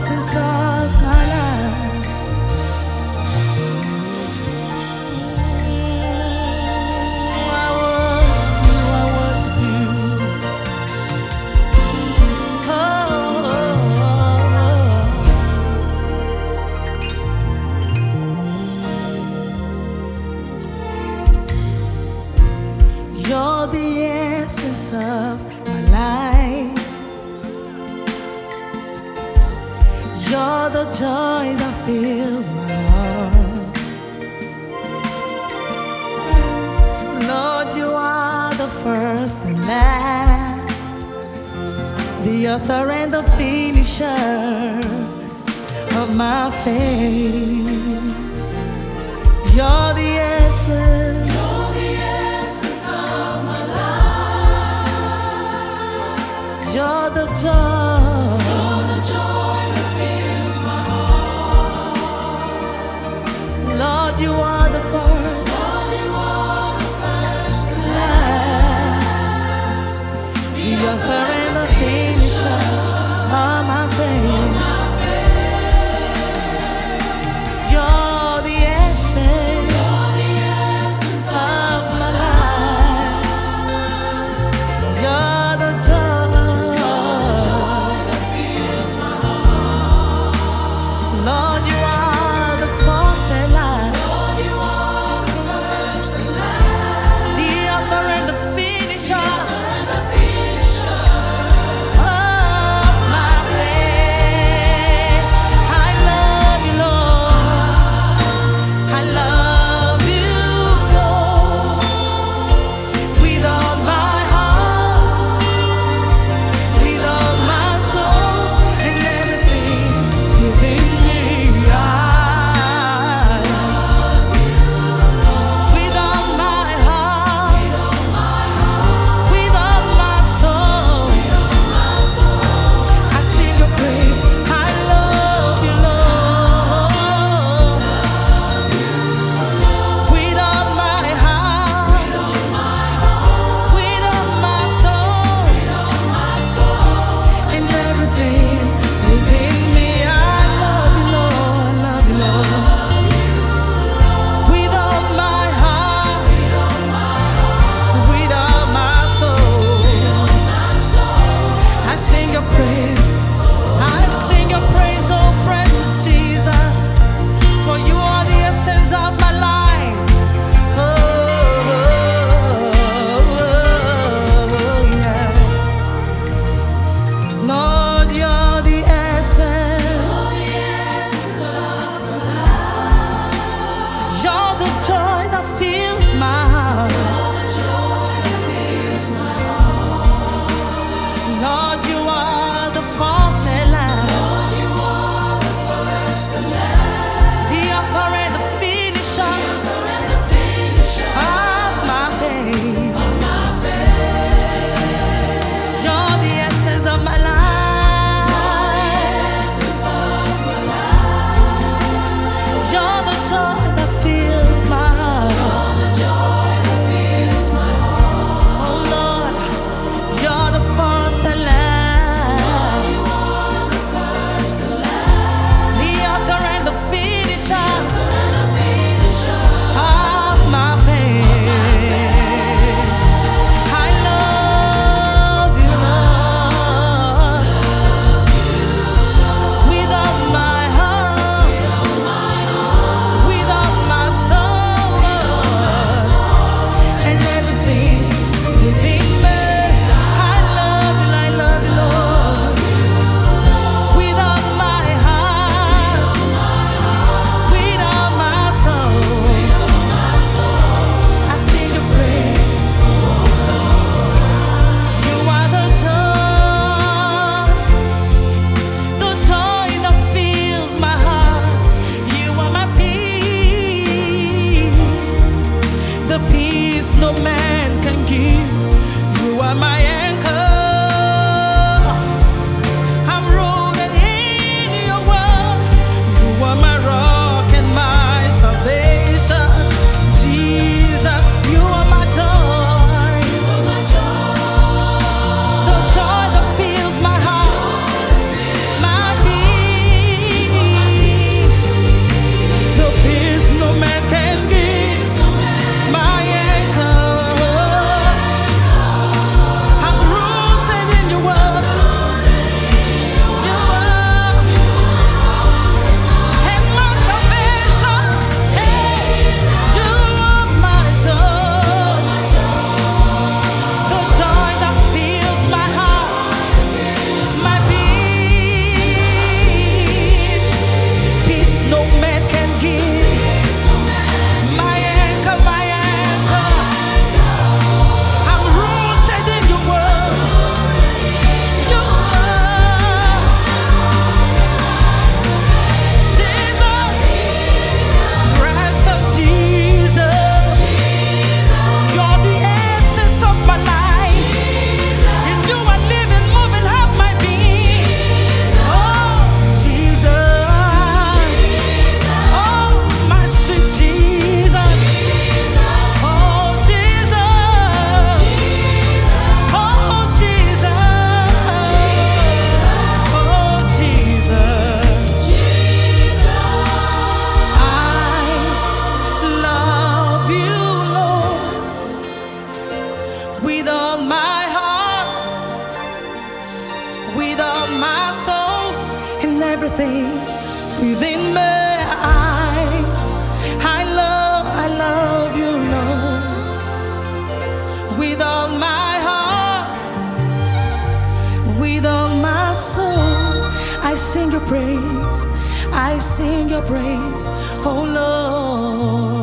essence of my life. I worship you, I worship you. You're the essence of my life. You're the joy that fills my heart. Lord, you are the first and last, the author and the finisher of my faith. You're the essence. You're the essence of my life. You're the joy. You're the joy that fills my heart. Lord, you are the first. Lord, you are the first and last, the author and the finisher of my faith. You're the essence. You're the essence of my life. You're the joy that fills my heart. Lord, you are the first and last. Lord, you are the first and last, the author and the finisher everything within me. I love you, Lord, with all my heart, with all my soul. I sing your praise, I sing your praise, oh Lord.